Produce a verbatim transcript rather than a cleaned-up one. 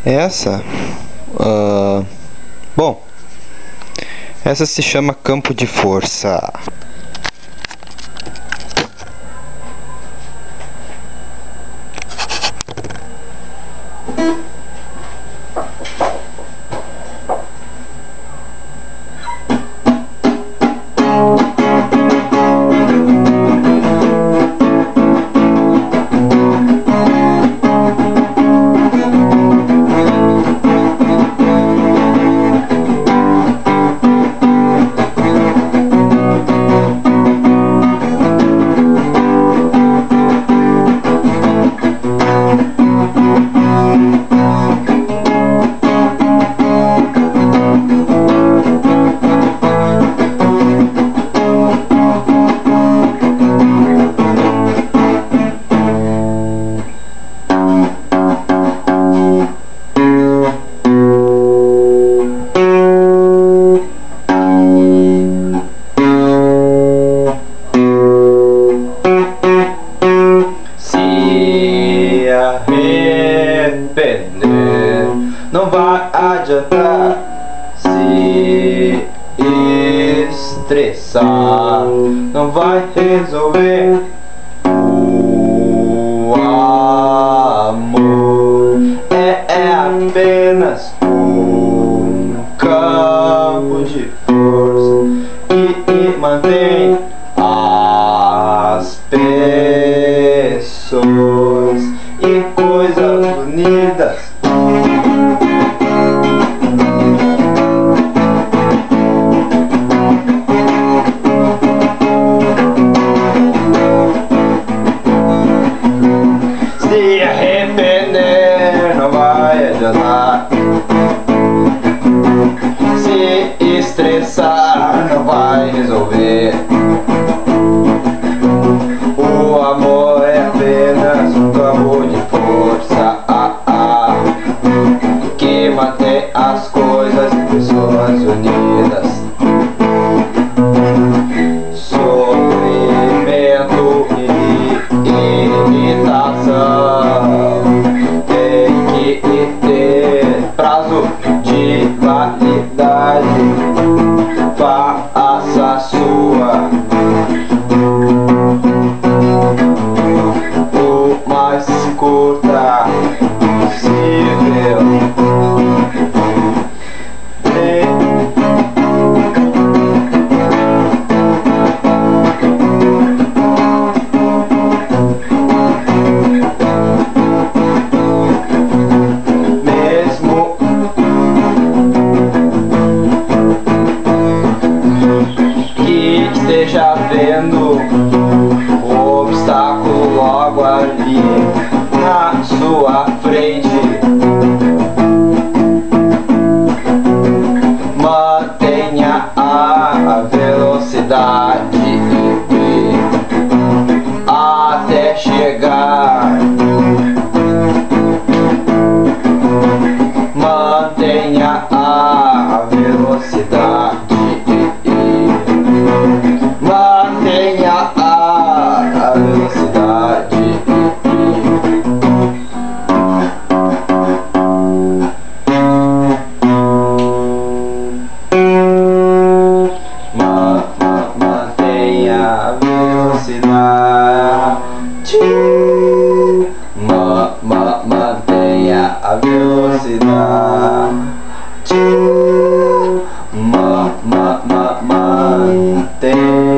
Essa, uh, bom, essa se chama campo de força. Arrepender não vai adiantar, se estressar não vai resolver. O amor é, é apenas um campo de força que mantém as pessoas e coisas unidas. Se arrepender não vai adiantar, se estressar não vai resolver. O amor é apenas um campo de força ah, ah, que mantém as coisas e pessoas unidas. Sofrimento e irritação tem que ter prazo de validade. Faça a sua o mais curta possível. Mesmo que esteja vendo o obstáculo logo ali na sua frente, mantenha a velocidade até chegar. Mantenha a velocidade. Mantenha a velocidade. Ma, ma, mantenha a velocidade. Ma, ma, mantenha a velocidade. Ma, ma, ma, mantenha